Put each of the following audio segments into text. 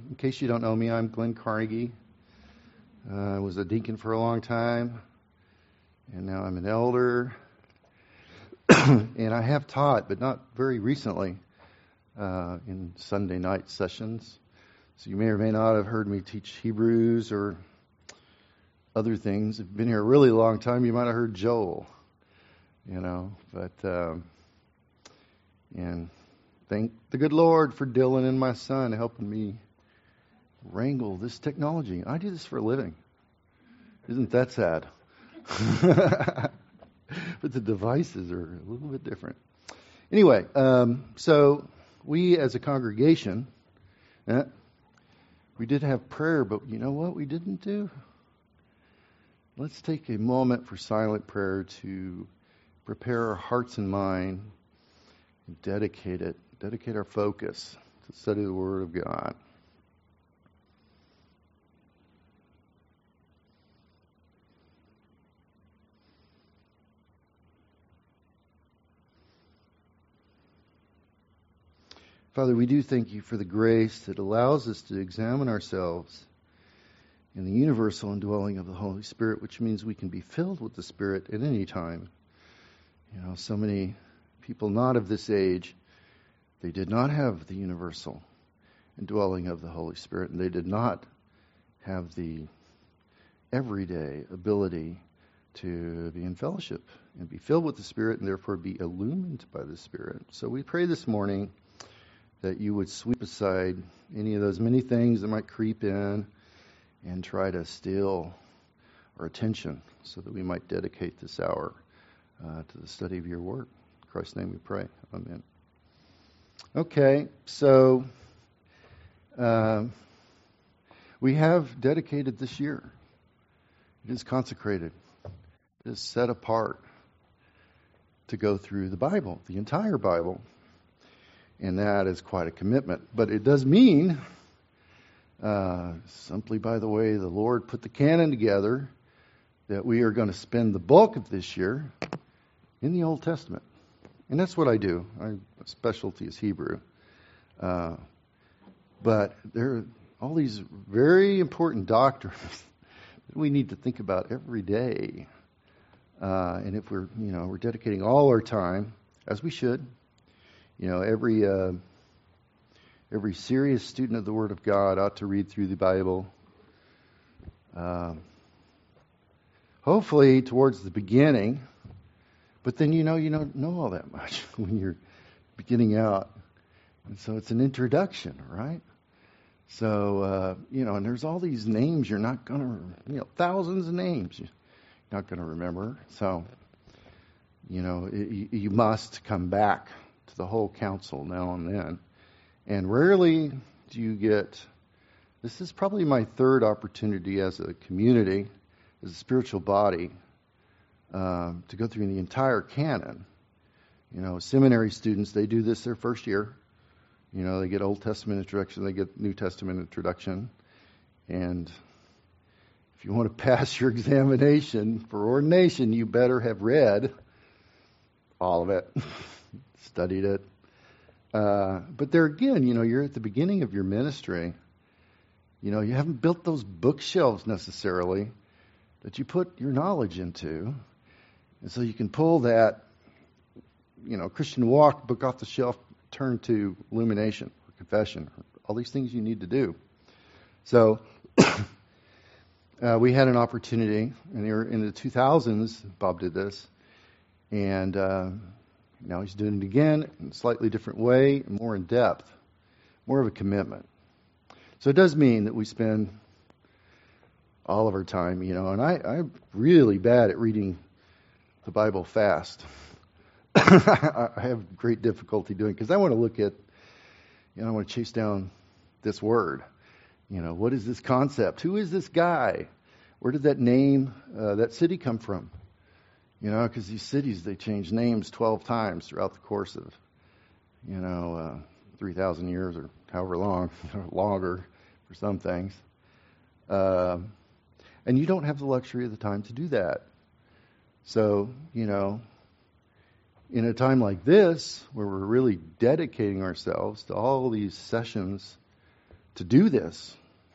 In case you don't know me, I'm Glenn Carnegie. I was a deacon for a long time, and now I'm an elder. And I have taught, but not very recently, in Sunday night sessions. So you may or may not have heard me teach Hebrews or other things. If you've been here a really long time, you might have heard Joel, and thank the good Lord for Dylan and my son helping me wrangle this technology. I do this for a living. Isn't that sad? But the devices are a little bit different. Anyway, so we as a congregation, we did have prayer, but you know what we didn't do? Let's take a moment for silent prayer to prepare our hearts and mind and dedicate our focus to study the Word of God. Father, we do thank you for the grace that allows us to examine ourselves in the universal indwelling of the Holy Spirit, which means we can be filled with the Spirit at any time. So many people not of this age, they did not have the universal indwelling of the Holy Spirit, and they did not have the everyday ability to be in fellowship and be filled with the Spirit and therefore be illumined by the Spirit. So we pray this morning that you would sweep aside any of those many things that might creep in and try to steal our attention so that we might dedicate this hour to the study of your word. In Christ's name we pray. Amen. Okay, so we have dedicated this year. It is consecrated. It is set apart to go through the Bible, the entire Bible. And that is quite a commitment. But it does mean, simply by the way the Lord put the canon together, that we are going to spend the bulk of this year in the Old Testament. And that's what I do. My specialty is Hebrew. But there are all these very important doctrines that we need to think about every day. And if we're dedicating all our time, as we should, every serious student of the Word of God ought to read through the Bible. Hopefully towards the beginning, but then you don't know all that much when you're beginning out. And so it's an introduction, right? So, and there's all these names you're not going to, thousands of names you're not going to remember. So, you must come back to the whole counsel now and then. And rarely do you get, this is probably my third opportunity as a community, as a spiritual body, to go through the entire canon. Seminary students, they do this their first year. They get Old Testament introduction, they get New Testament introduction. And if you want to pass your examination for ordination, you better have read all of it. Studied it. But there again, you're at the beginning of your ministry. You haven't built those bookshelves necessarily that you put your knowledge into. And so you can pull that, Christian walk book off the shelf, turn to illumination or confession, all these things you need to do. So we had an opportunity, and in the 2000s, Bob did this, and now he's doing it again in a slightly different way, more in depth, more of a commitment. So it does mean that we spend all of our time, and I'm really bad at reading the Bible fast. I have great difficulty doing it because I want to look at, I want to chase down this word. What is this concept? Who is this guy? Where did that name, that city come from? Because these cities, they change names 12 times throughout the course of, 3,000 years or however long, longer for some things. And you don't have the luxury of the time to do that. So, in a time like this, where we're really dedicating ourselves to all these sessions to do this,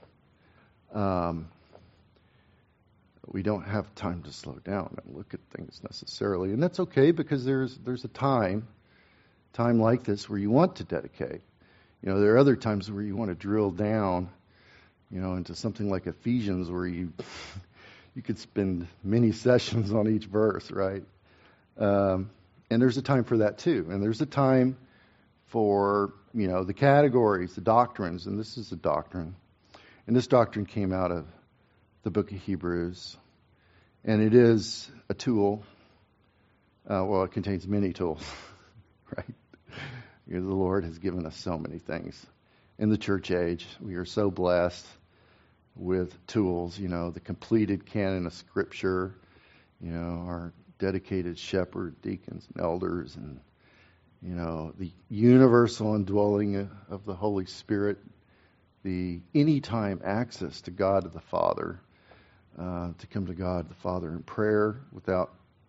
we don't have time to slow down and look at things necessarily. And that's okay, because there's a time like this where you want to dedicate. There are other times where you want to drill down, into something like Ephesians, where you could spend many sessions on each verse, right? And there's a time for that too. And there's a time for, the categories, the doctrines, and this is a doctrine. And this doctrine came out of the book of Hebrews. And it is a tool. It contains many tools, right? Because the Lord has given us so many things. In the church age, we are so blessed with tools, the completed canon of Scripture, our dedicated shepherd, deacons, and elders, and, the universal indwelling of the Holy Spirit, the anytime access to God the Father, to come to God the Father in prayer without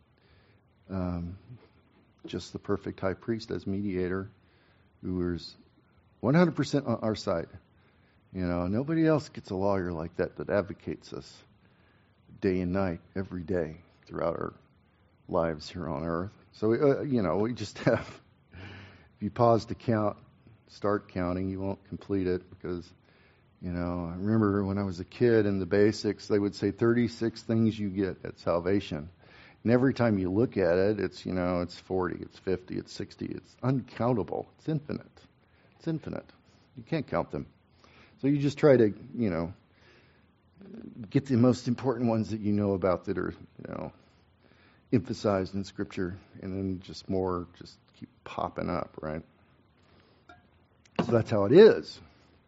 just the perfect high priest as mediator, who is 100% on our side. Nobody else gets a lawyer like that advocates us day and night, every day, throughout our lives here on earth. So, we just have, if you pause to count, start counting, you won't complete it, because, I remember when I was a kid in the basics, they would say 36 things you get at salvation. And every time you look at it, it's 40, it's 50, it's 60, it's uncountable, it's infinite. It's infinite. You can't count them. So you just try to, get the most important ones that you know about that are, emphasized in Scripture, and then just keep popping up, right? So that's how it is.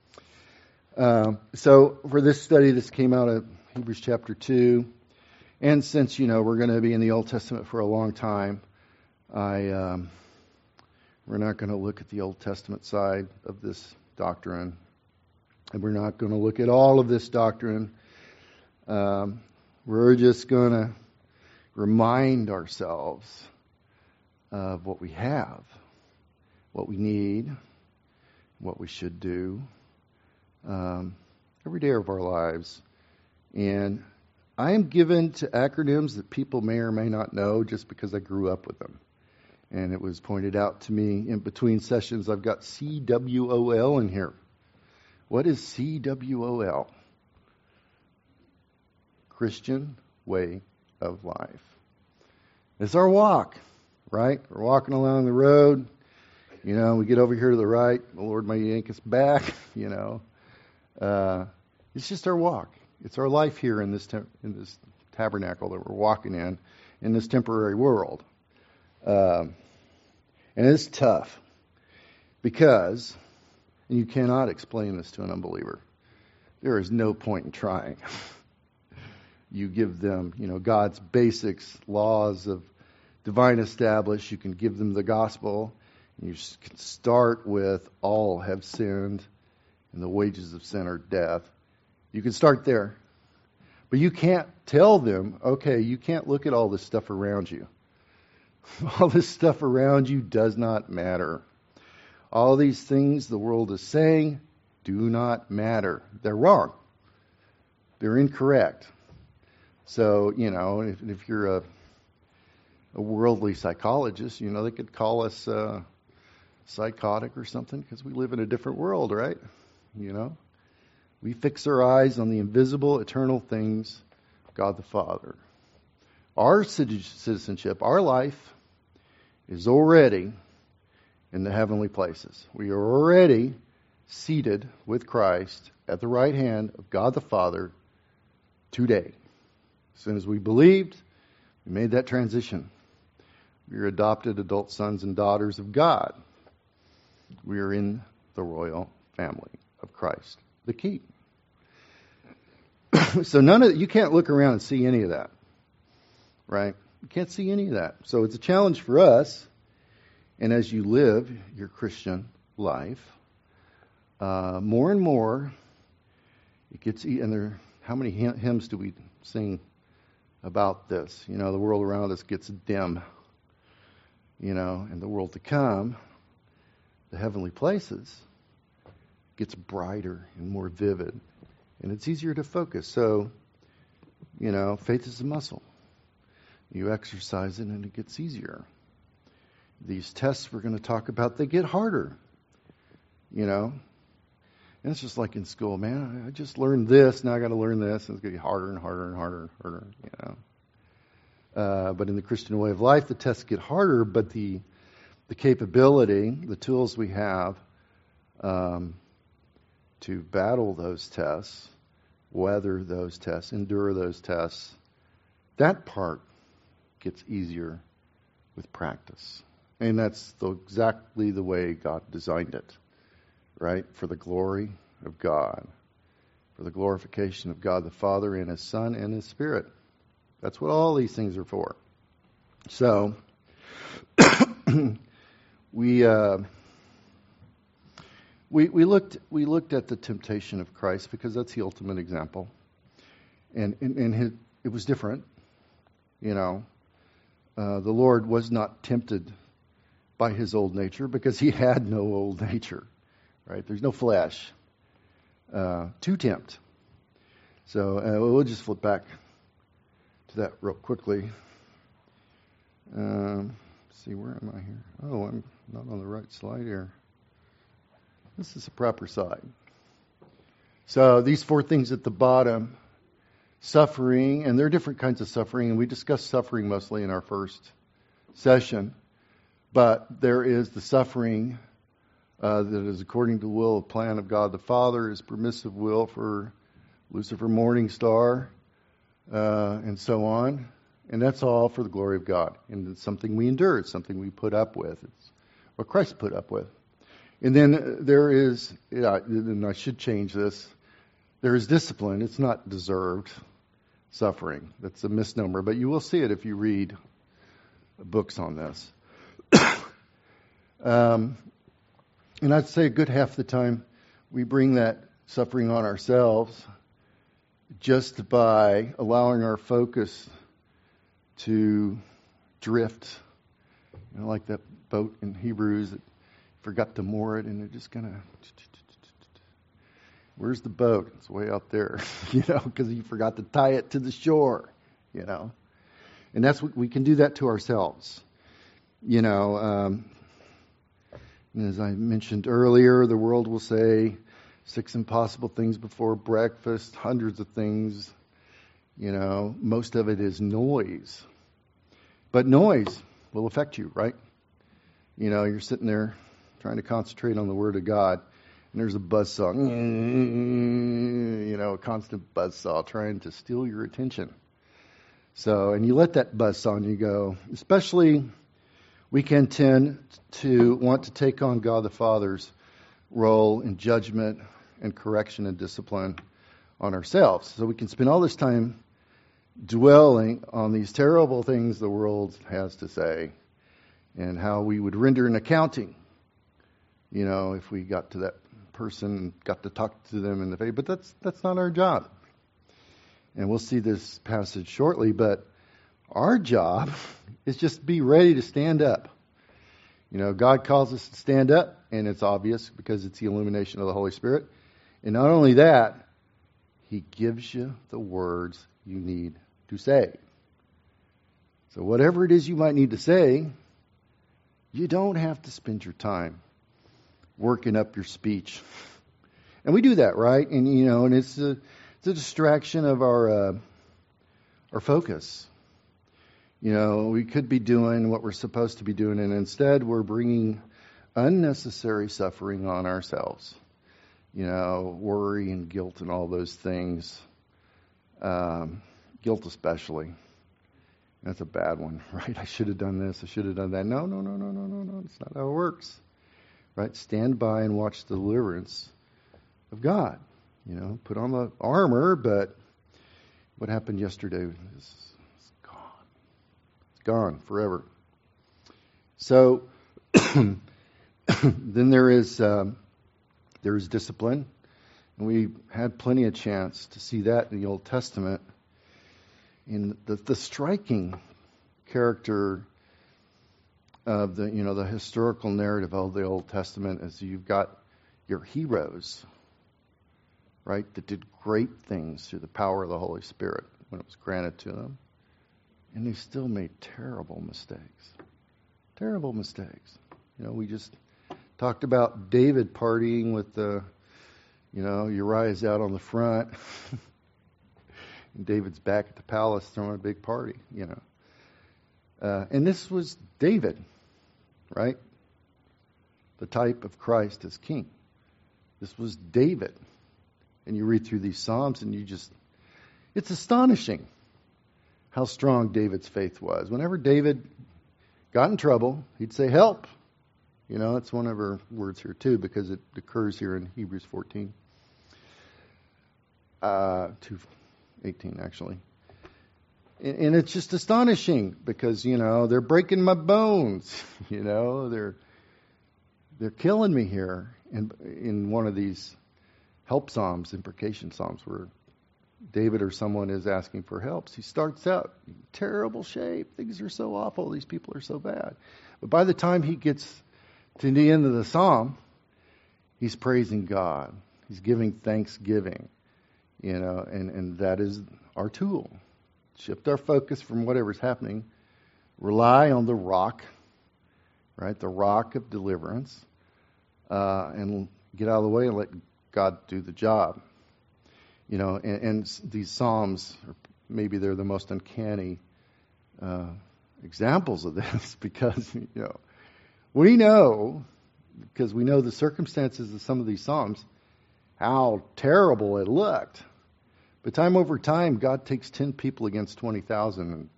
So for this study, this came out of Hebrews chapter 2. And since, we're going to be in the Old Testament for a long time, we're not going to look at the Old Testament side of this doctrine. And we're not going to look at all of this doctrine. We're just going to remind ourselves of what we have, what we need, what we should do every day of our lives. And I am given to acronyms that people may or may not know just because I grew up with them. And it was pointed out to me in between sessions, I've got CWOL in here. What is CWOL? Christian way of life. It's our walk, right? We're walking along the road. We get over here to the right. The Lord may yank us back, It's just our walk. It's our life here in this tabernacle that we're walking in this temporary world. And it's tough because you cannot explain this to an unbeliever. There is no point in trying. You give them, God's basics, laws of divine establish. You can give them the gospel. You can start with all have sinned, and the wages of sin are death. You can start there. But you can't tell them, okay, you can't look at all this stuff around you. All this stuff around you does not matter. All these things the world is saying do not matter. They're wrong. They're incorrect. So, if you're a worldly psychologist, they could call us psychotic or something because we live in a different world, right? We fix our eyes on the invisible, eternal things of God the Father. Our citizenship, our life, is already in the heavenly places. We are already seated with Christ at the right hand of God the Father today. As soon as we believed, we made that transition. We are adopted adult sons and daughters of God. We are in the royal family of Christ, the King. So you can't look around and see any of that, right? You can't see any of that. So it's a challenge for us. And as you live your Christian life, more and more, it gets. And how many hymns do we sing about this? The world around us gets dim. And the world to come, the heavenly places, gets brighter and more vivid, and it's easier to focus. So, faith is a muscle. You exercise it and it gets easier. These tests we're going to talk about, they get harder, And it's just like in school, man, I just learned this, now I got to learn this, and it's going to get harder and harder and harder and harder, But in the Christian way of life, the tests get harder, but the capability, the tools we have to battle those tests, weather those tests, endure those tests, that part gets easier with practice. And that's exactly the way God designed it, right? For the glory of God, for the glorification of God the Father and His Son and His Spirit. That's what all these things are for. So, we looked at the temptation of Christ because that's the ultimate example, and it was different. The Lord was not tempted by His old nature because He had no old nature, right? There's no flesh to tempt. So we'll just flip back to that real quickly. See, where am I here? Oh, I'm not on the right slide here. This is the proper side. So these 4 things at the bottom, suffering, and there are different kinds of suffering, and we discussed suffering mostly in our first session. But there is the suffering that is according to the will and plan of God the Father, His permissive will for Lucifer Morningstar, and so on. And that's all for the glory of God. And it's something we endure. It's something we put up with. It's what Christ put up with. And then there is, and I should change this, there is discipline. It's not deserved suffering. That's a misnomer. But you will see it if you read books on this. And I'd say a good half the time we bring that suffering on ourselves just by allowing our focus to drift. Like that boat in Hebrews that forgot to moor it, and they're just kind of, where's the boat? It's way out there, because you forgot to tie it to the shore, And that's what we can do that to ourselves. As I mentioned earlier, the world will say 6 impossible things before breakfast, hundreds of things. Most of it is noise. But noise will affect you, right? You're sitting there trying to concentrate on the Word of God, and there's a buzzsaw, a constant buzzsaw trying to steal your attention. So, and you let that buzzsaw and you go, especially we can tend to want to take on God the Father's role in judgment and correction and discipline on ourselves. So we can spend all this time dwelling on these terrible things the world has to say and how we would render an accounting, if we got to that person and got to talk to them in the face. But that's not our job. And we'll see this passage shortly, but our job is just to be ready to stand up. God calls us to stand up, and it's obvious because it's the illumination of the Holy Spirit. And not only that, He gives you the words you need to say. So whatever it is you might need to say, you don't have to spend your time working up your speech. And we do that, right? And and it's a distraction of our focus. We could be doing what we're supposed to be doing, and instead we're bringing unnecessary suffering on ourselves. Worry and guilt and all those things. Guilt especially. That's a bad one, right? I should have done this. I should have done that. No. That's not how it works. Right? Stand by and watch the deliverance of God. Put on the armor, but what happened yesterday is gone. It's gone forever. So then there is discipline, and we had plenty of chance to see that in the Old Testament. In the striking character of the historical narrative of the Old Testament is you've got your heroes, right, that did great things through the power of the Holy Spirit when it was granted to them. And they still made terrible mistakes. Terrible mistakes. We just talked about David partying with Uriah's out on the front. And David's back at the palace throwing a big party, And this was David, right? The type of Christ as king. This was David. And you read through these Psalms and it's astonishing how strong David's faith was. Whenever David got in trouble, he'd say, help. That's one of our words here too, because it occurs here in Hebrews 14. 2:18 actually. And it's just astonishing because, they're breaking my bones. They're killing me here. And in one of these help psalms, imprecation psalms, where David or someone is asking for help, he starts out in terrible shape. Things are so awful. These people are so bad. But by the time he gets to the end of the psalm, he's praising God. He's giving thanksgiving. And that is our tool. Shift our focus from whatever's happening. Rely on the rock, right? The rock of deliverance. And get out of the way and let God do the job. And these Psalms, maybe they're the most uncanny examples of this because, we know, because we know the circumstances of some of these Psalms, how terrible it looked. But time over time, God takes 10 people against 20,000. And,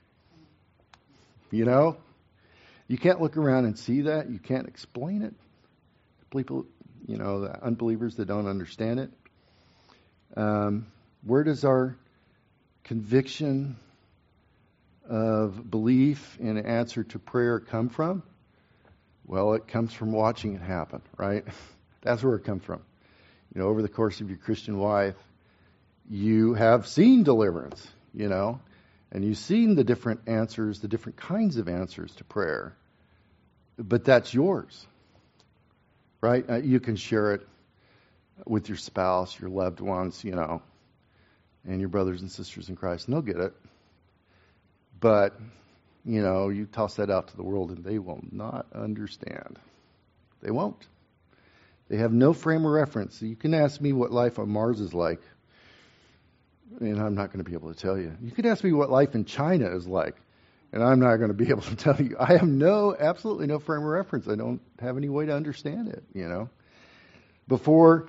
you can't look around and see that. You can't explain it. People, the unbelievers that don't understand it. Where does our conviction of belief in answer to prayer come from? Well, it comes from watching it happen, right? That's where it comes from. Over the course of your Christian life, you have seen deliverance, and you've seen the different answers, the different kinds of answers to prayer. But that's yours, right? You can share it with your spouse, your loved ones, and your brothers and sisters in Christ, and they'll get it. But, you toss that out to the world and they will not understand. They won't. They have no frame of reference. You can ask me what life on Mars is like, and I'm not going to be able to tell you. You can ask me what life in China is like, and I'm not going to be able to tell you. I have absolutely no frame of reference. I don't have any way to understand it, Before,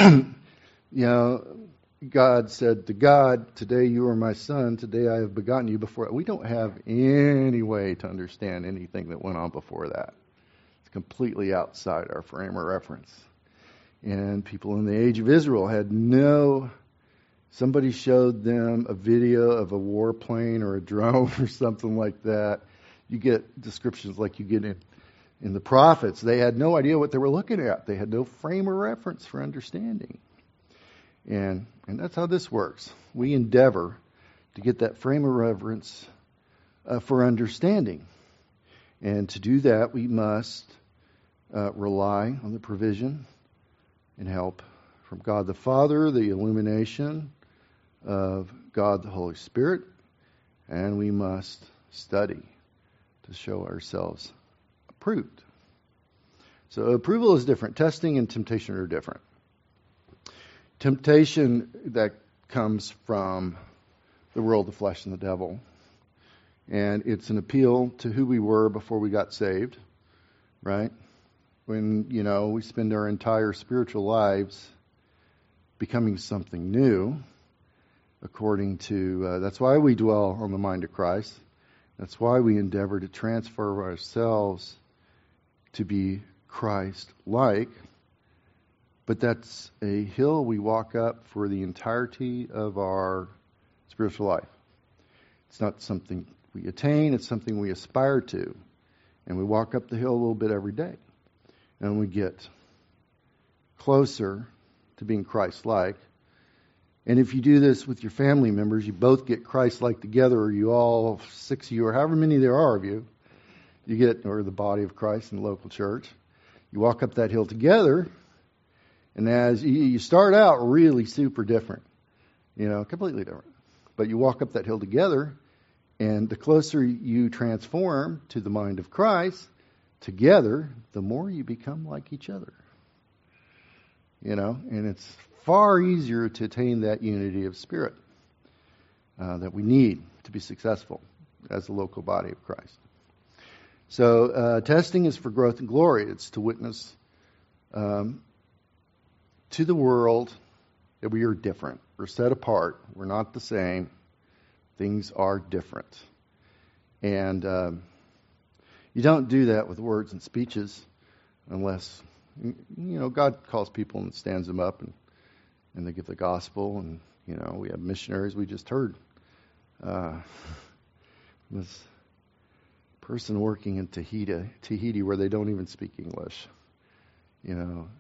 God said to God, today you are my son, today I have begotten you. Before, we don't have any way to understand anything that went on before that. It's completely outside our frame of reference. And people in the age of Israel had somebody showed them a video of a warplane or a drone or something like that. You get descriptions like you get in the prophets. They had no idea what they were looking at. They had no frame of reference for understanding. And that's how this works. We endeavor to get that frame of reference for understanding. And to do that, we must rely on the provision and help from God the Father, the illumination of God the Holy Spirit, and we must study to show ourselves approved. So approval is different. Testing and temptation are different. Temptation that comes from the world, the flesh, and the devil. And it's an appeal to who we were before we got saved, right? When, we spend our entire spiritual lives becoming something new, according to, that's why we dwell on the mind of Christ. That's why we endeavor to transfer ourselves to be Christ-like. But that's a hill we walk up for the entirety of our spiritual life. It's not something we attain, it's something we aspire to. And we walk up the hill a little bit every day. And we get closer to being Christ-like. And if you do this with your family members, you both get Christ-like together, or you all, 6 of you, or however many there are of you, or the body of Christ in the local church. You walk up that hill together, And as you start out really super different, completely different. But you walk up that hill together, and the closer you transform to the mind of Christ, together, the more you become like each other. And it's far easier to attain that unity of spirit that we need to be successful as a local body of Christ. So testing is for growth and glory. It's to witness to the world that we are different. We're set apart. We're not the same. Things are different. And you don't do that with words and speeches unless, God calls people and stands them up and they give the gospel. And, we have missionaries. We just heard this person working in Tahiti where they don't even speak English. In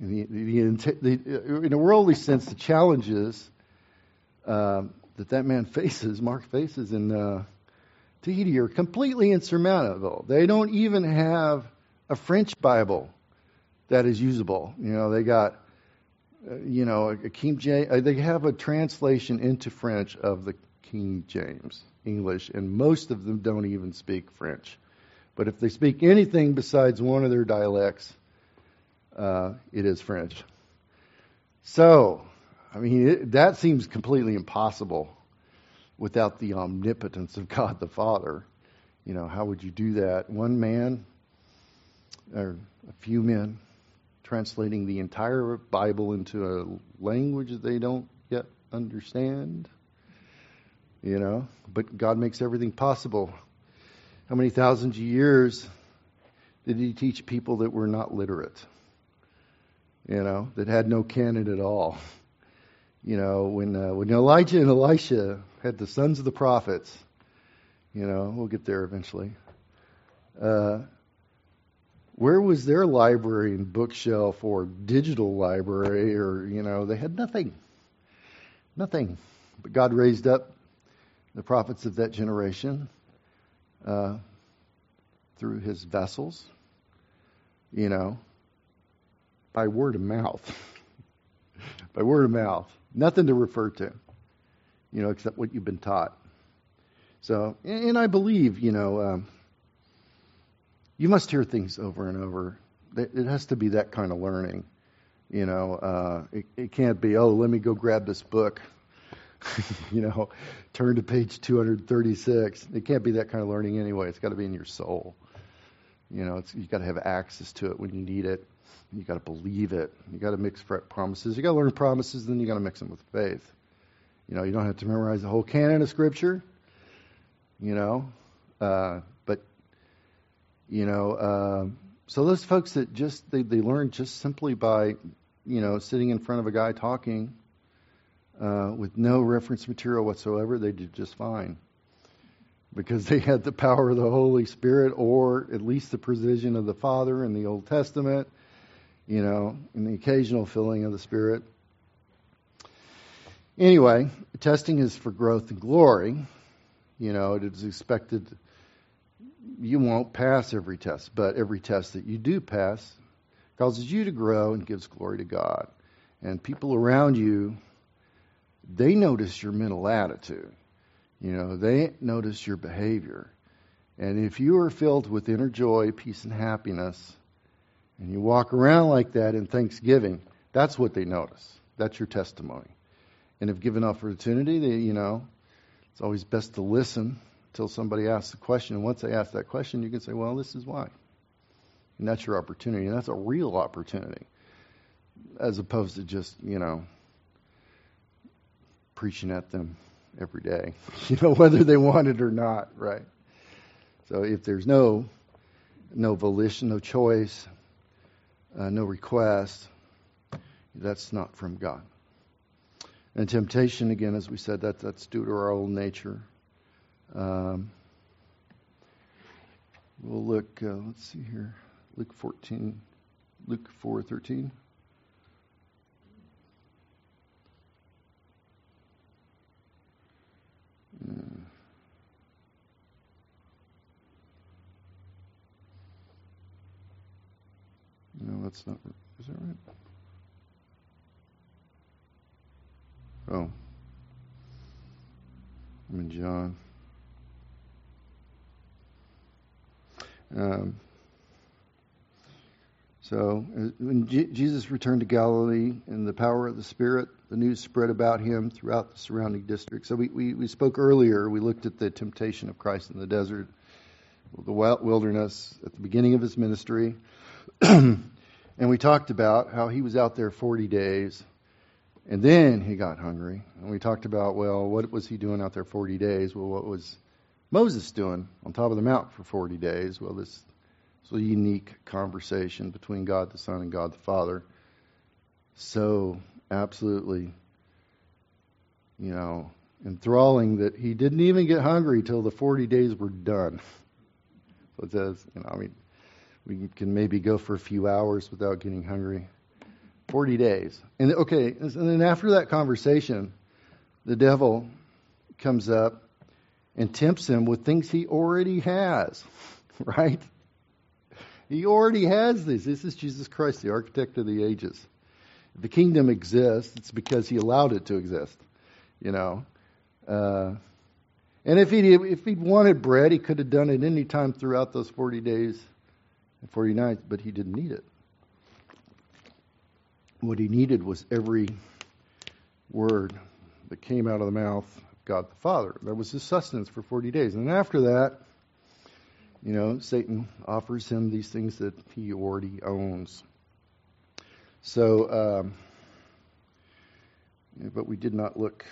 a worldly sense, the challenges that man faces, Mark faces in Tahiti, are completely insurmountable. They don't even have a French Bible that is usable. They got, a King James. They have a translation into French of the King James English, and most of them don't even speak French. But if they speak anything besides one of their dialects, it is French. So, that seems completely impossible without the omnipotence of God the Father. How would you do that? One man, or a few men, translating the entire Bible into a language that they don't yet understand? But God makes everything possible. How many thousands of years did He teach people that were not literate? That had no canon at all. When Elijah and Elisha had the sons of the prophets, we'll get there eventually. Where was their library and bookshelf or digital library? Or, they had nothing. Nothing. But God raised up the prophets of that generation through His vessels, by word of mouth. By word of mouth. Nothing to refer to, except what you've been taught. So, and I believe, you must hear things over and over. It has to be that kind of learning. It can't be, let me go grab this book. Turn to page 236. It can't be that kind of learning anyway. It's got to be in your soul. You've got to have access to it when you need it. You got to believe it. You got to mix promises. You got to learn promises, then you got to mix them with faith. You don't have to memorize the whole canon of Scripture. But so those folks that just they learn just simply by sitting in front of a guy talking with no reference material whatsoever, they did just fine. Because they had the power of the Holy Spirit, or at least the precision of the Father in the Old Testament, and the occasional filling of the Spirit. Anyway, testing is for growth and glory. It is expected you won't pass every test, but every test that you do pass causes you to grow and gives glory to God. And people around you, they notice your mental attitude. They notice your behavior. And if you are filled with inner joy, peace, and happiness, and you walk around like that in thanksgiving, that's what they notice. That's your testimony. And if given opportunity, it's always best to listen until somebody asks a question. And once they ask that question, you can say, well, this is why. And that's your opportunity. And that's a real opportunity. As opposed to just, preaching at them every day, whether they want it or not, right? So if there's no volition, no choice, no request, that's not from God. And temptation, again, as we said, that's due to our old nature. We'll look, let's see here, Luke 4:13. No, that's not. Is that right? Oh, I'm in John. So when Jesus returned to Galilee in the power of the Spirit, the news spread about him throughout the surrounding district. So we spoke earlier, we looked at the temptation of Christ in the desert, the wilderness at the beginning of his ministry. And we talked about how he was out there 40 days, and then he got hungry. And we talked about, well, what was he doing out there 40 days? Well, what was Moses doing on top of the mount for 40 days? Well, this is a unique conversation between God the Son and God the Father. So absolutely, enthralling that he didn't even get hungry till the 40 days were done. So it says, we can maybe go for a few hours without getting hungry. 40 days. And then after that conversation, the devil comes up and tempts him with things he already has, right? He already has these. This is Jesus Christ, the architect of the ages. If the kingdom exists, it's because he allowed it to exist, And if he'd wanted bread, he could have done it any time throughout those 40 days and 40 nights, but he didn't need it. What he needed was every word that came out of the mouth of God the Father. That was his sustenance for 40 days. And after that, Satan offers him these things that he already owns. So, but we did not look.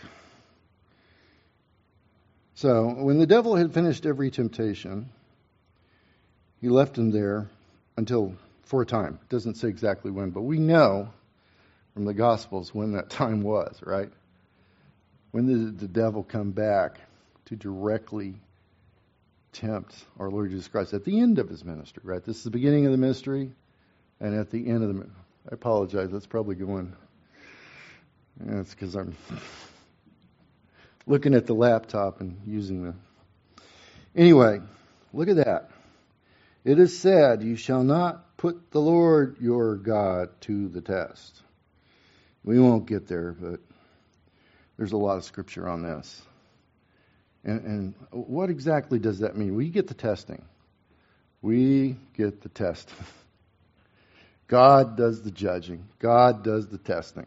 So, when the devil had finished every temptation, he left him there for a time. It doesn't say exactly when, but we know from the Gospels when that time was, right? When did the devil come back to directly tempt our Lord Jesus Christ? At the end of his ministry, right? This is the beginning of the ministry, and at the end of the ministry. I apologize, that's probably going. It's because I'm looking at the laptop and using the. Anyway, look at that. It is said, "You shall not put the Lord your God to the test." We won't get there, but there's a lot of scripture on this. And what exactly does that mean? We get the testing. We get the testing. God does the judging. God does the testing.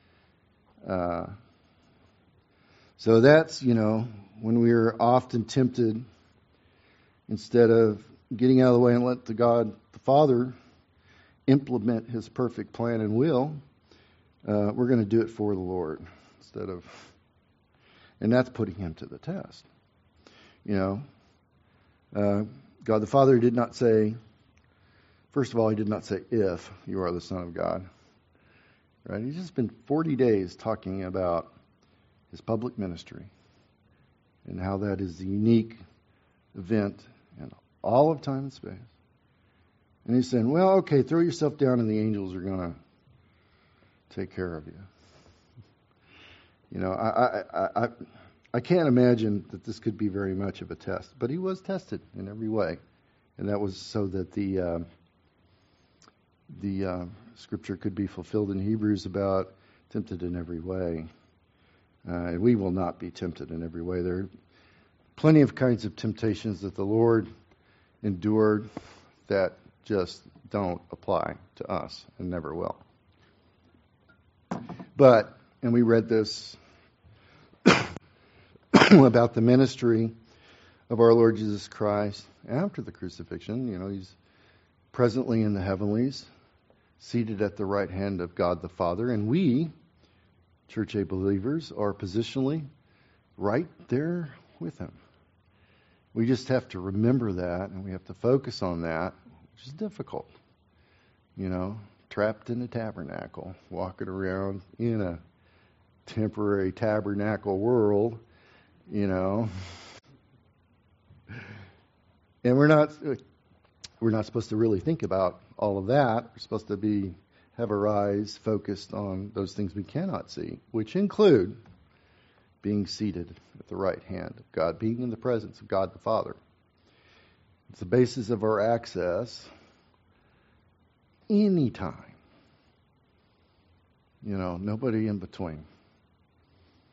So that's, when we're often tempted, instead of getting out of the way and let the God, the Father, implement his perfect plan and will, we're going to do it for the Lord instead of, and that's putting him to the test. God the Father did not say, first of all, he did not say if you are the Son of God. Right? He's just been 40 days talking about his public ministry and how that is the unique event in all of time and space. And he's saying, well, okay, throw yourself down and the angels are going to take care of you. I can't imagine that this could be very much of a test, but he was tested in every way. And that was so that the scripture could be fulfilled in Hebrews about tempted in every way. And we will not be tempted in every way. There are plenty of kinds of temptations that the Lord endured that just don't apply to us and never will. But, and we read this about the ministry of our Lord Jesus Christ after the crucifixion. He's presently in the heavenlies, seated at the right hand of God the Father, and we, Church A believers, are positionally right there with him. We just have to remember that, and we have to focus on that, which is difficult. Trapped in a tabernacle, walking around in a temporary tabernacle world, And we're not supposed to really think about all of that. We're supposed to have our eyes focused on those things we cannot see, which include being seated at the right hand of God, being in the presence of God the Father. It's the basis of our access anytime. Nobody in between.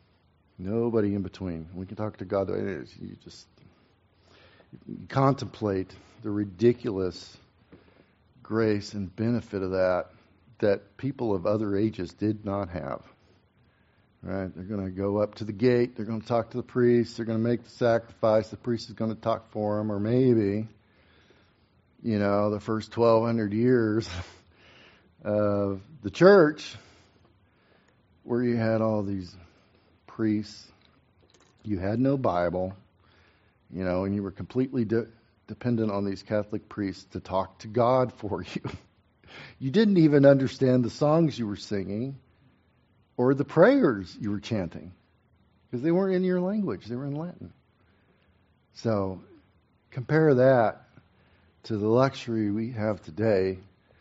Nobody in between. We can talk to God the way it is. You just contemplate the ridiculous grace and benefit of that people of other ages did not have. Right? They're going to go up to the gate. They're going to talk to the priest. They're going to make the sacrifice. The priest is going to talk for them. Or maybe, the first 1,200 years of the church, where you had all these priests, you had no Bible, and you were completely dependent on these Catholic priests to talk to God for you. You didn't even understand the songs you were singing or the prayers you were chanting because they weren't in your language. They were in Latin. So compare that to the luxury we have today.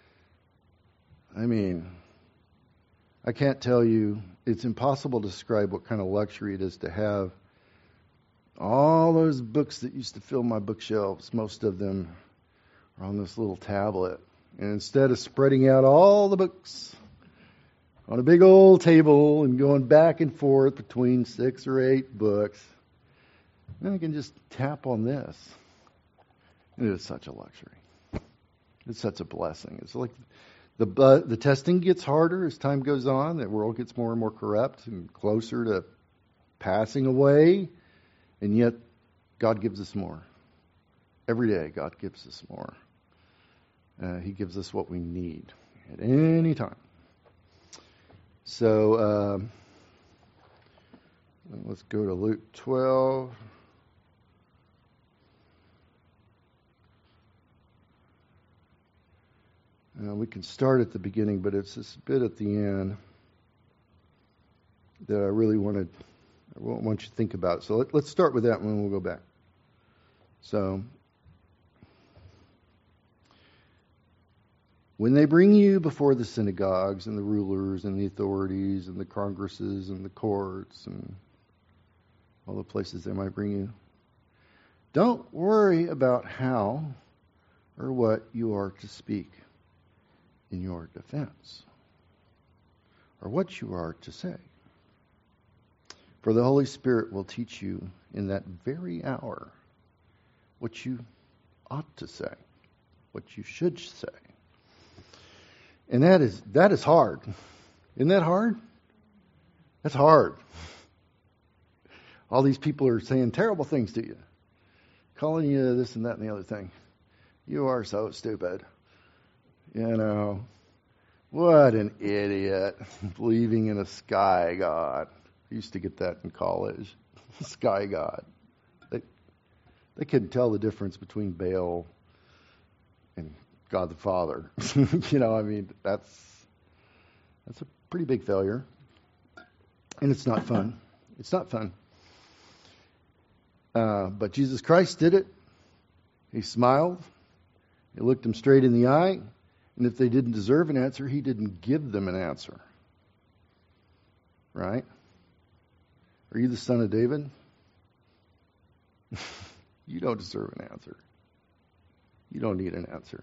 I mean, I can't tell you, it's impossible to describe what kind of luxury it is to have all those books that used to fill my bookshelves. Most of them are on this little tablet. And instead of spreading out all the books on a big old table and going back and forth between 6 or 8 books, then I can just tap on this. It is such a luxury. It's such a blessing. It's like the testing gets harder as time goes on. The world gets more and more corrupt and closer to passing away. And yet, God gives us more. Every day, God gives us more. He gives us what we need at any time. So, let's go to Luke 12. We can start at the beginning, but it's this bit at the end that I really want you to think about. So let's start with that and then we'll go back. So, when they bring you before the synagogues and the rulers and the authorities and the congresses and the courts and all the places they might bring you, don't worry about how or what you are to speak in your defense or what you are to say. For the Holy Spirit will teach you in that very hour what you ought to say, what you should say. And that is hard. Isn't that hard? That's hard. All these people are saying terrible things to you, calling you this and that and the other thing. You are so stupid. What an idiot, believing in a sky god. I used to get that in college. Sky god. They couldn't tell the difference between Baal and God the Father. That's a pretty big failure. And it's not fun. It's not fun. But Jesus Christ did it. He smiled. He looked them straight in the eye. And if they didn't deserve an answer, he didn't give them an answer. Right? Are you the son of David? You don't deserve an answer. You don't need an answer.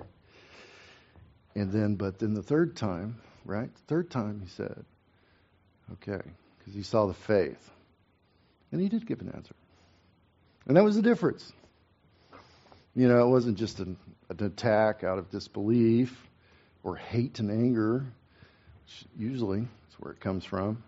But then the third time, right? The third time he said, okay, because he saw the faith. And he did give an answer. And that was the difference. It wasn't just an attack out of disbelief or hate and anger, which usually is where it comes from.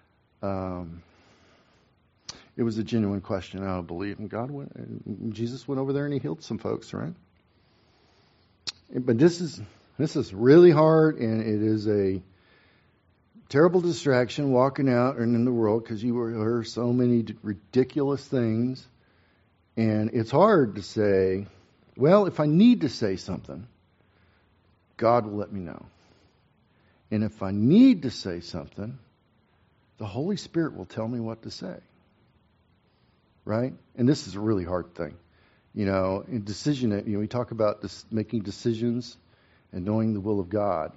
It was a genuine question out of belief. And Jesus went over there and he healed some folks, right? But this is really hard, and it is a terrible distraction walking out and in the world because you hear so many ridiculous things. And it's hard to say, well, if I need to say something, God will let me know. And if I need to say something, the Holy Spirit will tell me what to say. Right? And this is a really hard thing. In decision, we talk about making decisions and knowing the will of God.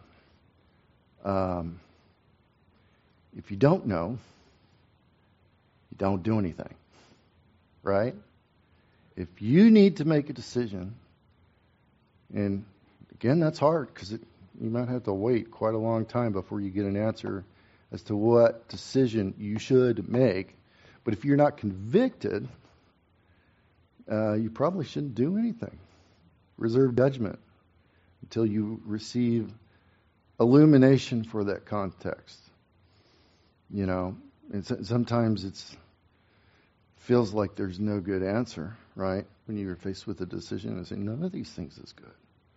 If you don't know, you don't do anything. Right? If you need to make a decision, and again, that's hard because you might have to wait quite a long time before you get an answer as to what decision you should make. But if you're not convicted, you probably shouldn't do anything. Reserve judgment until you receive illumination for that context. And sometimes it feels like there's no good answer, right? When you're faced with a decision and say, none of these things is good.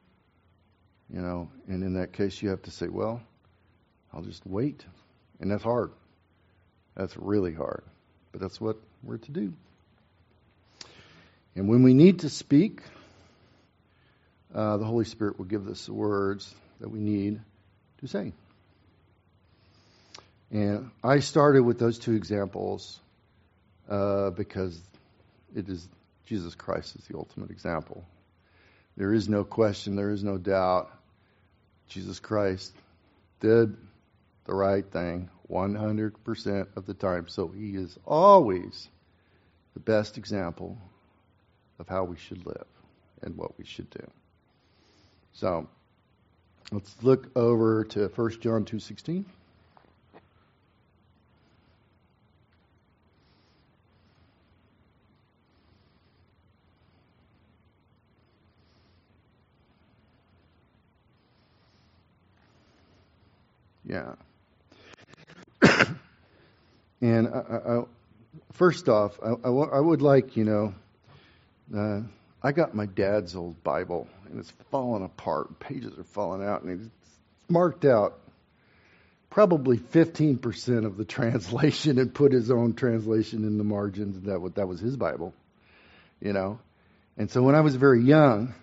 And in that case, you have to say, well, I'll just wait. And that's hard. That's really hard. But that's what we're to do. And when we need to speak, the Holy Spirit will give us the words that we need to say. And I started with those two examples because it is Jesus Christ is the ultimate example. There is no question, there is no doubt. Jesus Christ did the right thing 100% of the time. So he is always the best example of how we should live and what we should do. So let's look over to 1 John 2:16. Yeah. And first off, I would like, I got my dad's old Bible, and it's falling apart. Pages are falling out, and it's marked out probably 15% of the translation and put his own translation in the margins. That was his Bible, And so when I was very young,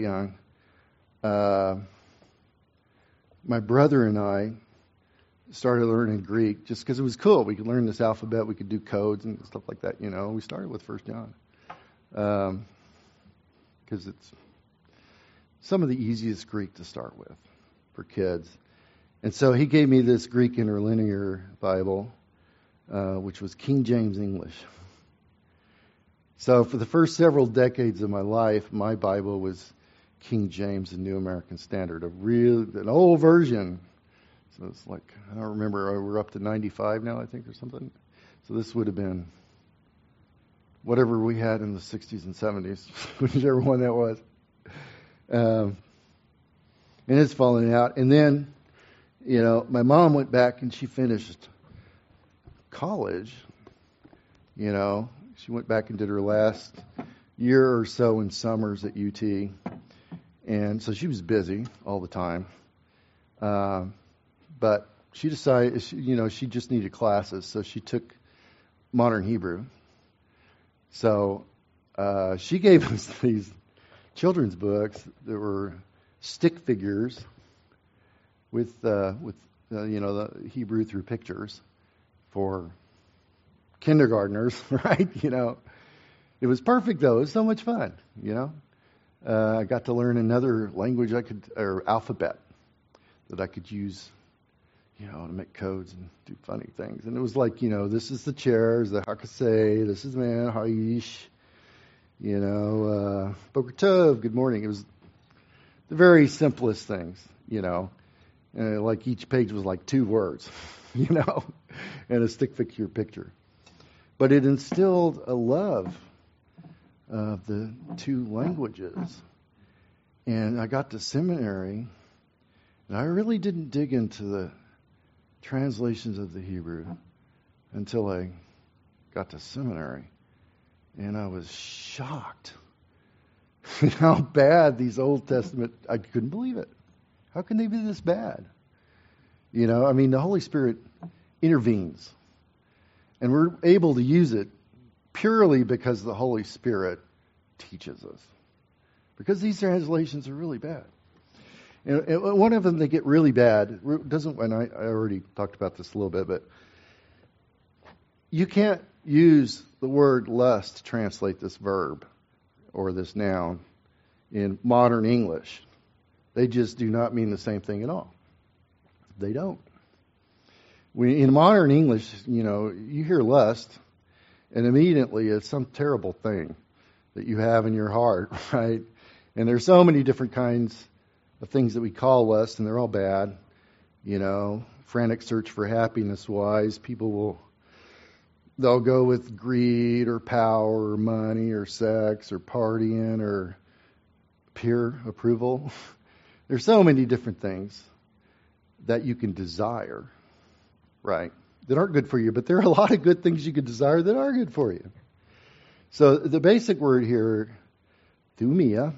my brother and I started learning Greek just because it was cool. We could learn this alphabet. We could do codes and stuff like that. We started with 1 John because it's some of the easiest Greek to start with for kids. And so he gave me this Greek interlinear Bible, which was King James English. So for the first several decades of my life, my Bible was King James and New American Standard, an old version. So it's like, I don't remember, we're up to 95 now, I think, or something. So this would have been whatever we had in the 60s and 70s, whichever one that was. And it's falling out. And then, my mom went back and she finished college. She went back and did her last year or so in summers at UT. And so she was busy all the time. But she decided, she just needed classes, so she took Modern Hebrew. So she gave us these children's books that were stick figures with the Hebrew through pictures for kindergartners, right? It was perfect though. It was so much fun. I got to learn another language or alphabet that I could use, to make codes and do funny things. And it was like, this is the chairs, the hakase, this is man, haish, boker tov, good morning. It was the very simplest things, like each page was like 2 words, and a stick figure picture. But it instilled a love of the 2 languages. And I got to seminary, and I really didn't dig into the translations of the Hebrew until I got to seminary. And I was shocked at how bad these Old Testament, I couldn't believe it. How can they be this bad? The Holy Spirit intervenes. And we're able to use it purely because the Holy Spirit teaches us. Because these translations are really bad. And one of them, they get really bad. And I already talked about this a little bit, but you can't use the word lust to translate this verb or this noun in modern English. They just do not mean the same thing at all. They don't. In modern English, you hear lust, and immediately it's some terrible thing that you have in your heart, right? And there's so many different kinds of things that we call lust, and they're all bad. Frantic search for happiness wise. People will they'll go with greed or power or money or sex or partying or peer approval. There's so many different things that you can desire, right, that aren't good for you, but there are a lot of good things you can desire that are good for you. So the basic word here, thumia,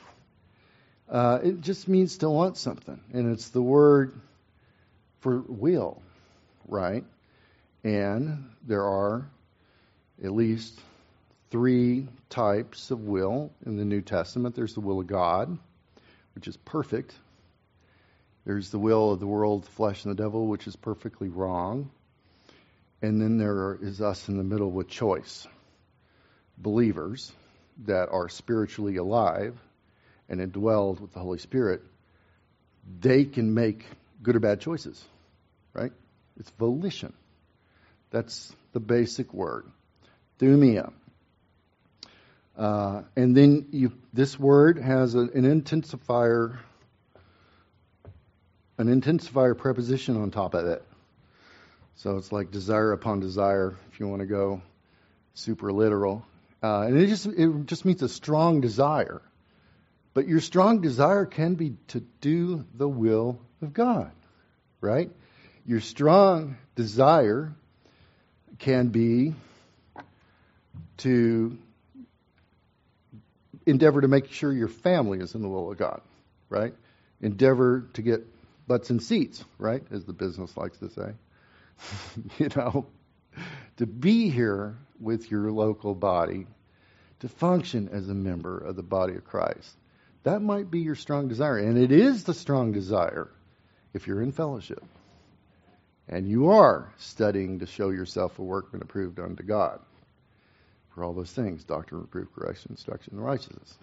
it just means to want something, and it's the word for will, right? And there are at least 3 types of will in the New Testament. There's the will of God, which is perfect. There's the will of the world, the flesh, and the devil, which is perfectly wrong. And then there is us in the middle with choice. Believers that are spiritually alive and indwelled with the Holy Spirit, they can make good or bad choices, right? It's volition. That's the basic word, thumia. And then this word has an intensifier preposition on top of it. So it's like desire upon desire, if you want to go super literal. And it just means a strong desire. But your strong desire can be to do the will of God, right? Your strong desire can be to endeavor to make sure your family is in the will of God, right? Endeavor to get butts in seats, right? As the business likes to say. To be here with your local body, to function as a member of the body of Christ. That might be your strong desire. And it is the strong desire if you're in fellowship. And you are studying to show yourself a workman approved unto God. For all those things, doctrine, reproof, correction, instruction, and righteousness.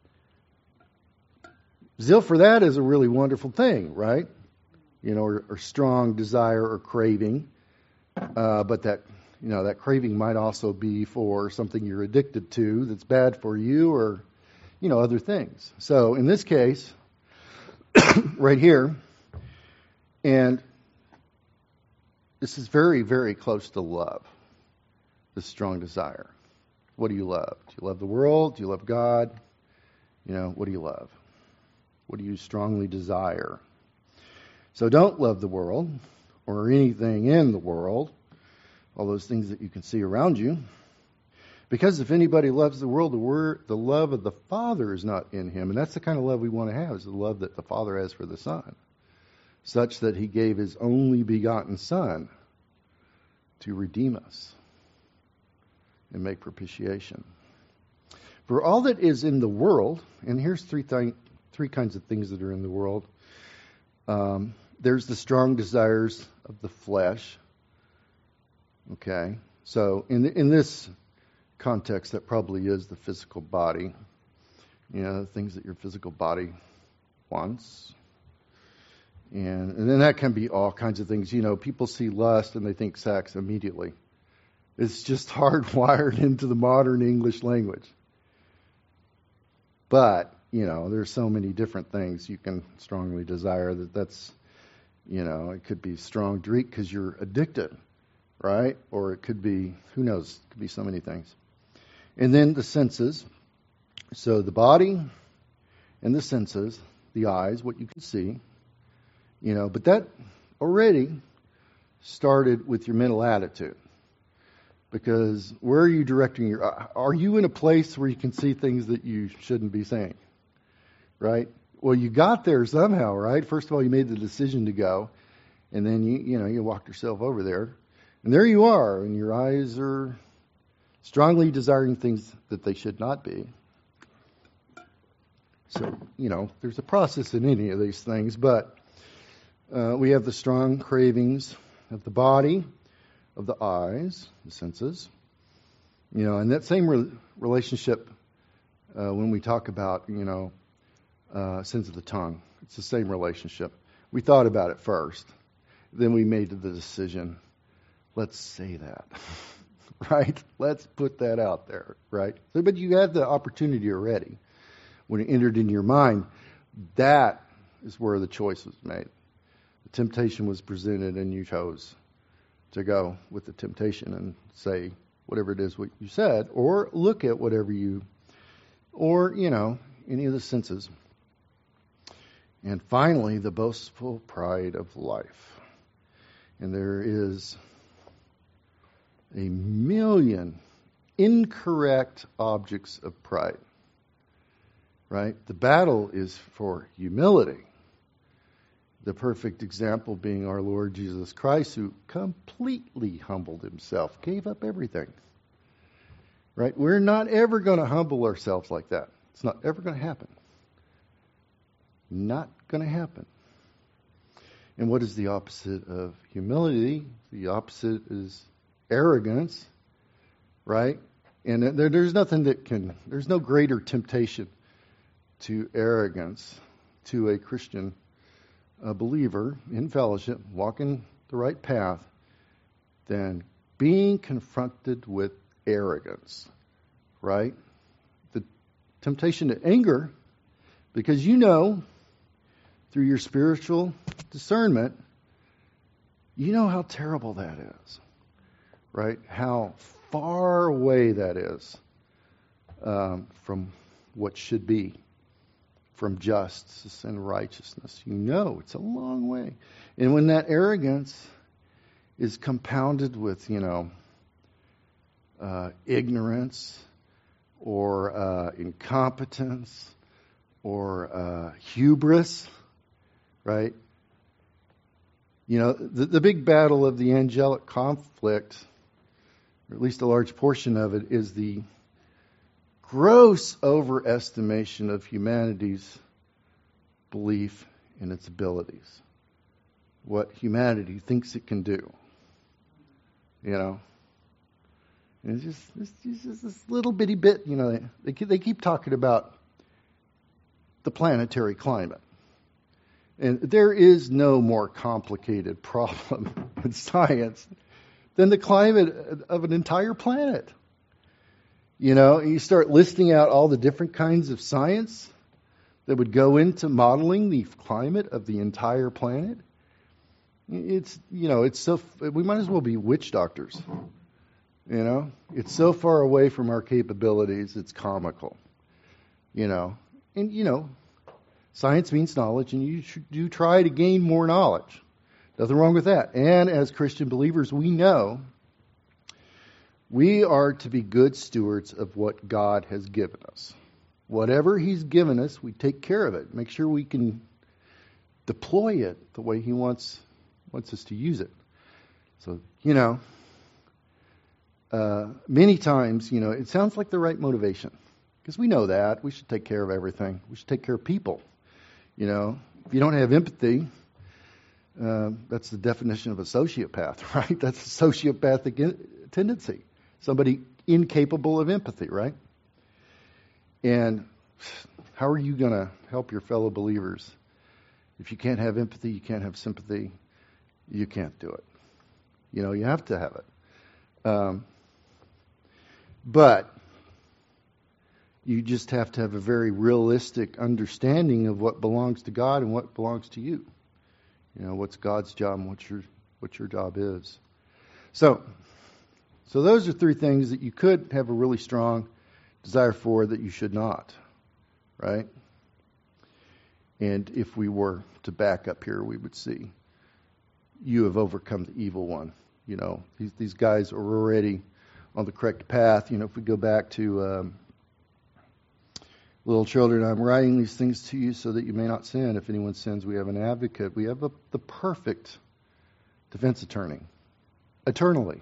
Zeal for that is a really wonderful thing, right? Or strong desire or craving. But that craving might also be for something you're addicted to that's bad for you, or, other things. So in this case, right here, and this is very, very close to love, this strong desire. What do you love? Do you love the world? Do you love God? What do you love? What do you strongly desire? So don't love the world or anything in the world, all those things that you can see around you. Because if anybody loves the world, the love of the Father is not in him. And that's the kind of love we want to have, is the love that the Father has for the Son, such that he gave his only begotten Son to redeem us and make propitiation. For all that is in the world, and here's three kinds of things that are in the world. There's the strong desires of the flesh. Okay, so in this context, that probably is the physical body. The things that your physical body wants. And then that can be all kinds of things. People see lust and they think sex immediately. It's just hardwired into the modern English language. But, there's so many different things you can strongly desire that's, it could be strong drink because you're addicted, right? Or it could be, who knows, it could be so many things. And then the senses. So the body and the senses, the eyes, what you can see, but that already started with your mental attitude. Because where are you directing are you in a place where you can see things that you shouldn't be seeing? Right? Well, you got there somehow, right? First of all, you made the decision to go, and then you walked yourself over there, and there you are, and your eyes are strongly desiring things that they should not be. So, there's a process in any of these things, but we have the strong cravings of the body, of the eyes, the senses, and that same relationship when we talk about, sins of the tongue. It's the same relationship. We thought about it first. Then we made the decision, let's say that, right? Let's put that out there, right? So, but you had the opportunity already. When it entered in your mind, that is where the choice was made. The temptation was presented and you chose to go with the temptation and say whatever it is what you said, or look at whatever you, or, any of the senses. And finally, the boastful pride of life. And there is a million incorrect objects of pride, right? The battle is for humility. The perfect example being our Lord Jesus Christ, who completely humbled himself, gave up everything. Right? We're not ever going to humble ourselves like that. It's not ever going to happen. Not going to happen. And what is the opposite of humility? The opposite is arrogance, right? And there's no greater temptation to arrogance to a Christian, a believer in fellowship, walking the right path, than being confronted with arrogance, right? The temptation to anger, because through your spiritual discernment, how terrible that is, right? How far away that is from what should be, from justice and righteousness. It's a long way. And when that arrogance is compounded with, ignorance or incompetence or hubris, right? The big battle of the angelic conflict, or at least a large portion of it, is the gross overestimation of humanity's belief in its abilities. What humanity thinks it can do. And it's just this little bitty bit, they keep talking about the planetary climate. And there is no more complicated problem in science than the climate of an entire planet. You start listing out all the different kinds of science that would go into modeling the climate of the entire planet. It's so, we might as well be witch doctors. It's so far away from our capabilities, it's comical. Science means knowledge, and you do try to gain more knowledge. Nothing wrong with that. And as Christian believers, we know we are to be good stewards of what God has given us. Whatever He's given us, we take care of it. Make sure we can deploy it the way He wants us to use it. So, many times, it sounds like the right motivation. Because we know that. We should take care of everything. We should take care of people. If you don't have empathy, that's the definition of a sociopath, right? That's a sociopathic tendency. Somebody incapable of empathy, right? And how are you going to help your fellow believers? If you can't have empathy, you can't have sympathy, you can't do it. You have to have it. But you just have to have a very realistic understanding of what belongs to God and what belongs to you. What's God's job and what your job is. So those are three things that you could have a really strong desire for that you should not, right? And if we were to back up here, we would see you have overcome the evil one. These guys are already on the correct path. If we go back to little children, I'm writing these things to you so that you may not sin. If anyone sins, we have an advocate. We have the perfect defense attorney. Eternally.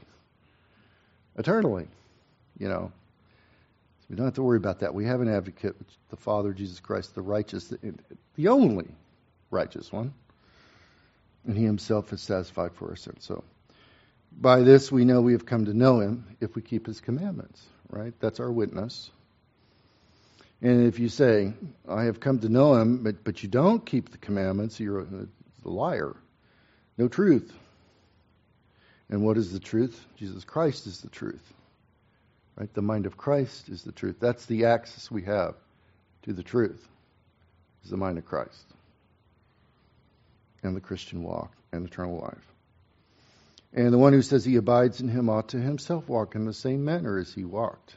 So we don't have to worry about that. We have an advocate, the Father, Jesus Christ, the righteous, the only righteous one. And He Himself has satisfied for our sins. So by this we know we have come to know Him if we keep His commandments, right? That's our witness. And if you say, I have come to know Him, but you don't keep the commandments, you're a liar. No truth. And what is the truth? Jesus Christ is the truth. Right? The mind of Christ is the truth. That's the access we have to the truth, is the mind of Christ. And the Christian walk and eternal life. And the one who says he abides in him ought to himself walk in the same manner as he walked.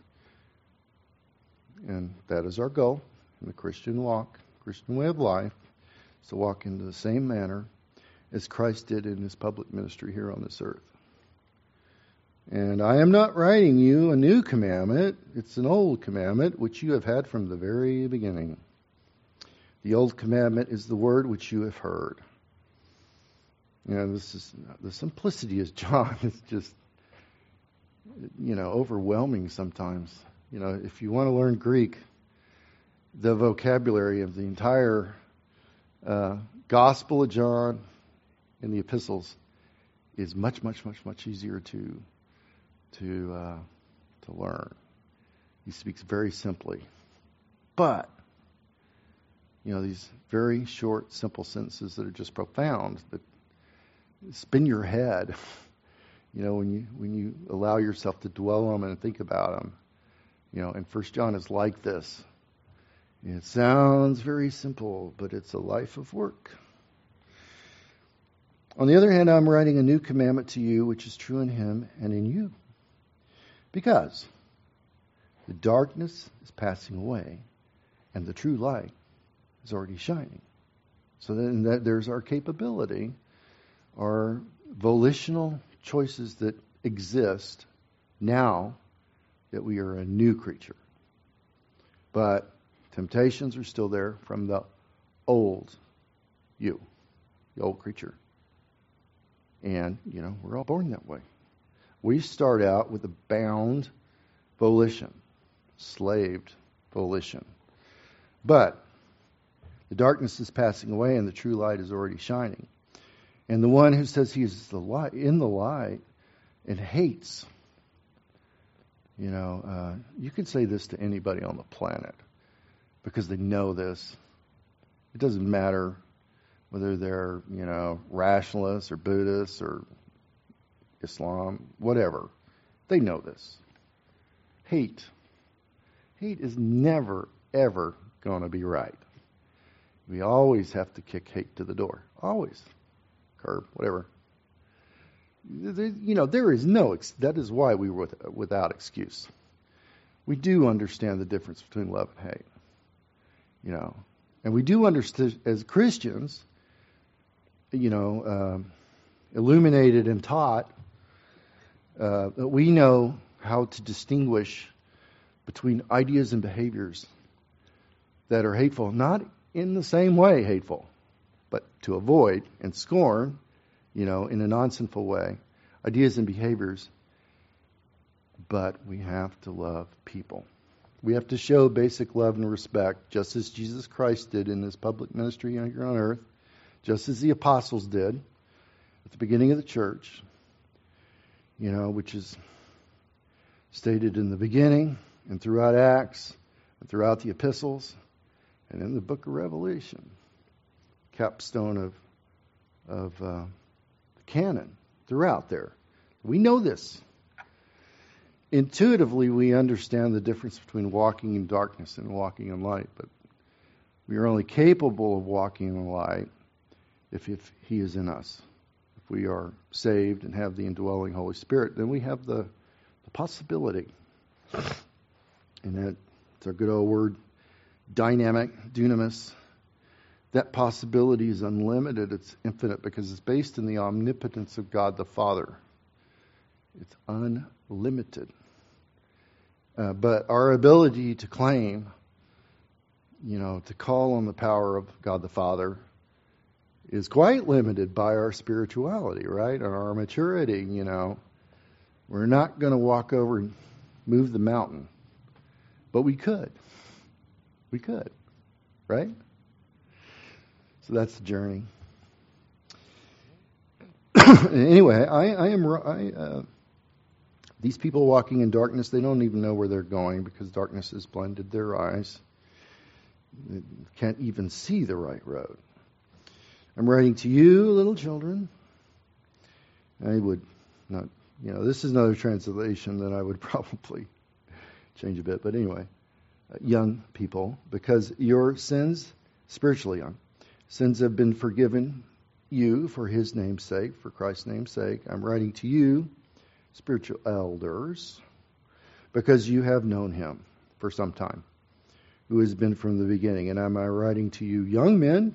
And that is our goal in the Christian walk, Christian way of life, is to walk into the same manner as Christ did in his public ministry here on this earth. And I am not writing you a new commandment. It's an old commandment which you have had from the very beginning. The old commandment is the word which you have heard. This is the simplicity of John is just, overwhelming sometimes. If you want to learn Greek, the vocabulary of the entire Gospel of John and the epistles is much, much, much, much easier to learn. He speaks very simply, but these very short, simple sentences that are just profound that spin your head. When you allow yourself to dwell on them and think about them. And 1 John is like this. It sounds very simple, but it's a life of work. On the other hand, I'm writing a new commandment to you, which is true in him and in you. Because the darkness is passing away, and the true light is already shining. So then there's our capability, our volitional choices that exist now that we are a new creature. But temptations are still there from the old you, the old creature. And, we're all born that way. We start out with a bound volition, slaved volition. But the darkness is passing away and the true light is already shining. And the one who says he is in the light and hates, you can say this to anybody on the planet because they know this. It doesn't matter whether they're, rationalists or Buddhists or Islam, whatever. They know this. Hate is never, ever going to be right. We always have to kick hate to the door. Always. Curb, whatever. There is that is why we were without excuse. We do understand the difference between love and hate. And we do understand, as Christians, illuminated and taught, that we know how to distinguish between ideas and behaviors that are hateful, not in the same way hateful, but to avoid and scorn, in a non-sinful way, ideas and behaviors. But we have to love people. We have to show basic love and respect, just as Jesus Christ did in his public ministry here on earth, just as the apostles did at the beginning of the church, which is stated in the beginning and throughout Acts and throughout the epistles and in the book of Revelation, capstone of the canon throughout there. We know this. Intuitively, we understand the difference between walking in darkness and walking in light, but we are only capable of walking in the light if he is in us. If we are saved and have the indwelling Holy Spirit, then we have the possibility. And that's our good old word, dynamic, dunamis. That possibility is unlimited. It's infinite because it's based in the omnipotence of God the Father. It's unlimited. But our ability to claim, to call on the power of God the Father is quite limited by our spirituality, right? Or our maturity, We're not going to walk over and move the mountain. But we could. We could. Right? So that's the journey. Anyway, these people walking in darkness, they don't even know where they're going because darkness has blinded their eyes. They can't even see the right road. I'm writing to you, little children. I would not, this is another translation that I would probably change a bit, but anyway, young people, because your sins, spiritually young, sins have been forgiven you for his name's sake, for Christ's name's sake. I'm writing to you, spiritual elders, because you have known him for some time, who has been from the beginning. And am I writing to you, young men,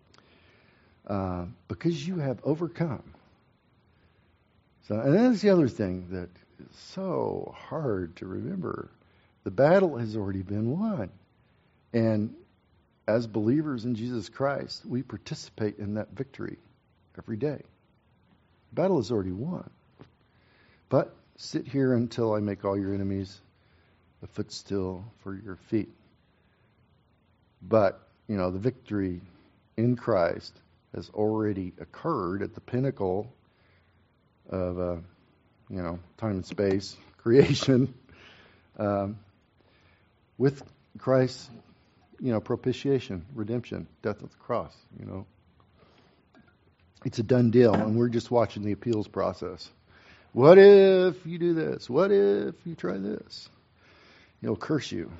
because you have overcome. So, and that's the other thing that is so hard to remember. The battle has already been won. And as believers in Jesus Christ, we participate in that victory every day. The battle is already won. But sit here until I make all your enemies a footstool for your feet. But, the victory in Christ has already occurred at the pinnacle of, time and space, creation, with Christ's, propitiation, redemption, death of the cross, It's a done deal, and we're just watching the appeals process. What if you do this? What if you try this? He'll curse you.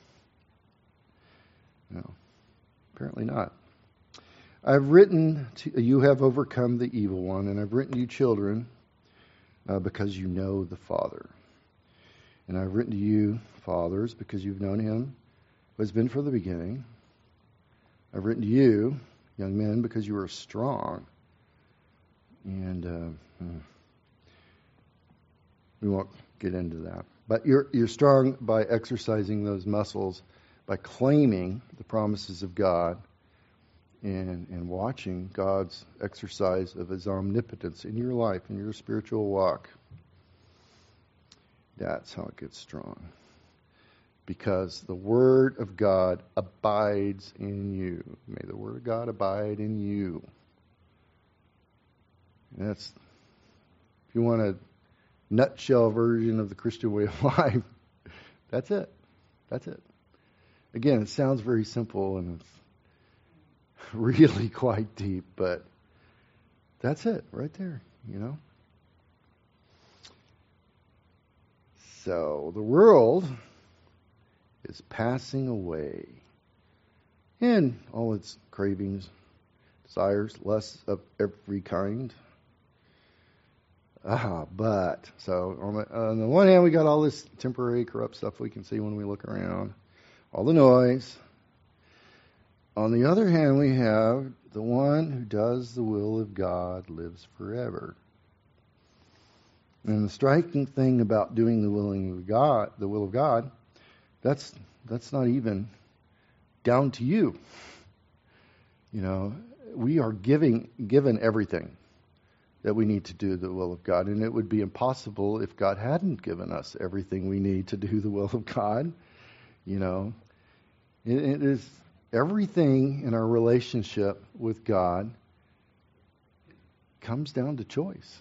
No, apparently not. I've written to you have overcome the evil one, and I've written to you children because you know the Father. And I've written to you fathers because you've known him who has been from the beginning. I've written to you, young men, because you are strong. And we won't get into that. But you're strong by exercising those muscles, by claiming the promises of God and watching God's exercise of his omnipotence in your life, in your spiritual walk. That's how it gets strong. Because the Word of God abides in you. May the Word of God abide in you. And that's, if you want a nutshell version of the Christian way of life, that's it. That's it. Again, it sounds very simple and it's really quite deep, but that's it right there, So the world is passing away in all its cravings, desires, lusts of every kind. But so on the one hand, we got all this temporary corrupt stuff we can see when we look around, all the noise. On the other hand, we have the one who does the will of God lives forever. And the striking thing about doing the will of God, that's not even down to you. We are given everything that we need to do the will of God, and it would be impossible if God hadn't given us everything we need to do the will of God. It is everything in our relationship with God comes down to choice.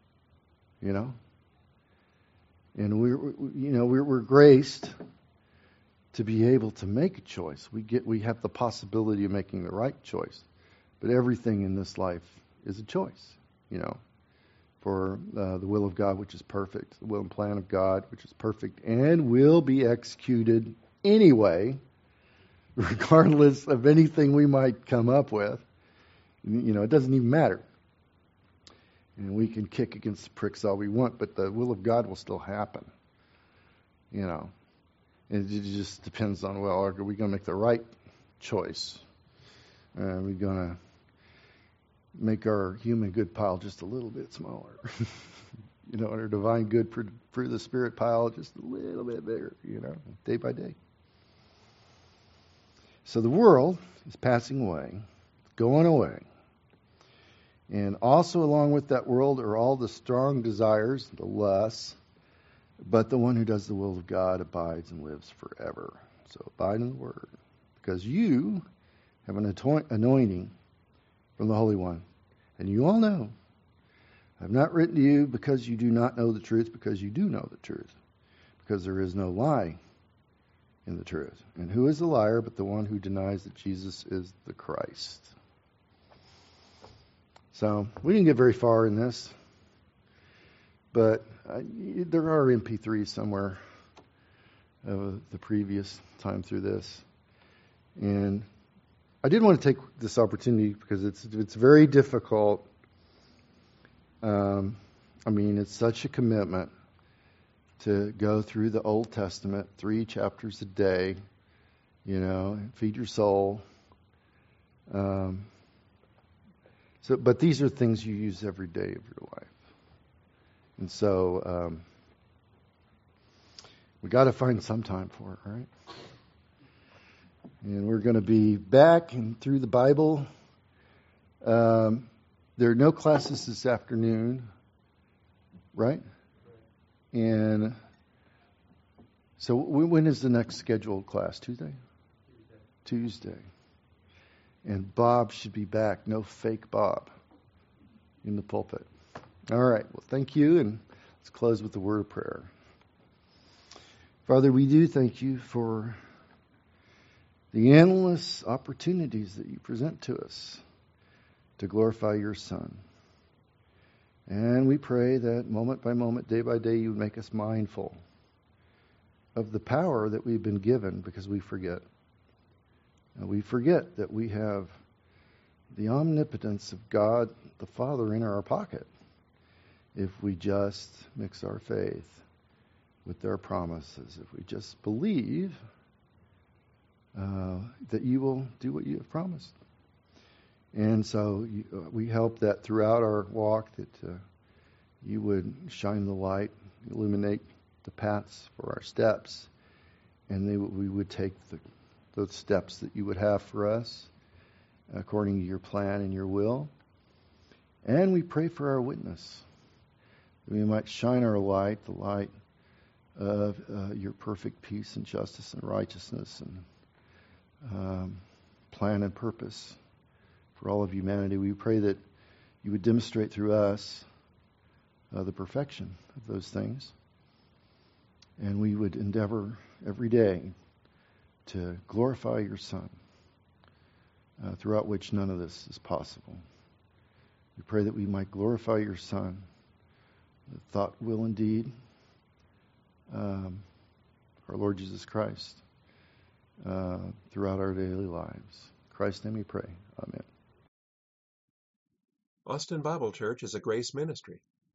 And we're graced to be able to make a choice. We have the possibility of making the right choice, but everything in this life is a choice. For the will of God, which is perfect, the will and plan of God, which is perfect, and will be executed anyway, regardless of anything we might come up with. It doesn't even matter. And we can kick against the pricks all we want, but the will of God will still happen. And it just depends on, are we going to make the right choice? Are we going to make our human good pile just a little bit smaller? Our divine good fruit of the Spirit pile just a little bit bigger, day by day. So the world is passing away, going away. And also along with that world are all the strong desires, the lusts, but the one who does the will of God abides and lives forever. So abide in the Word, because you have an anointing from the Holy One. And you all know, I've not written to you because you do not know the truth, because you do know the truth, because there is no lie in the truth. And who is the liar but the one who denies that Jesus is the Christ? So we didn't get very far in this, but there are MP3s somewhere of the previous time through this. And I did want to take this opportunity because it's very difficult. It's such a commitment to go through the Old Testament, 3 chapters a day, feed your soul. But these are things you use every day of your life. And so we got to find some time for it, right? And we're going to be back and through the Bible. There are no classes this afternoon, right? And so when is the next scheduled class? Tuesday. And Bob should be back. No fake Bob in the pulpit. All right. Well, thank you. And let's close with a word of prayer. Father, we do thank you for the endless opportunities that you present to us to glorify your Son. And we pray that moment by moment, day by day, you would make us mindful of the power that we've been given, because we forget. And we forget that we have the omnipotence of God the Father in our pocket if we just mix our faith with their promises, if we just believe that you will do what you have promised. And so we hope that throughout our walk that you would shine the light, illuminate the paths for our steps, and we would take those steps that you would have for us according to your plan and your will. And we pray for our witness, that we might shine our light, the light of your perfect peace and justice and righteousness and plan and purpose for all of humanity. We pray that you would demonstrate through us the perfection of those things. And we would endeavor every day to glorify your Son, throughout which none of this is possible. We pray that we might glorify your Son, with thought, will, and deed, our Lord Jesus Christ, throughout our daily lives. In Christ's name we pray. Amen. Austin Bible Church is a grace ministry.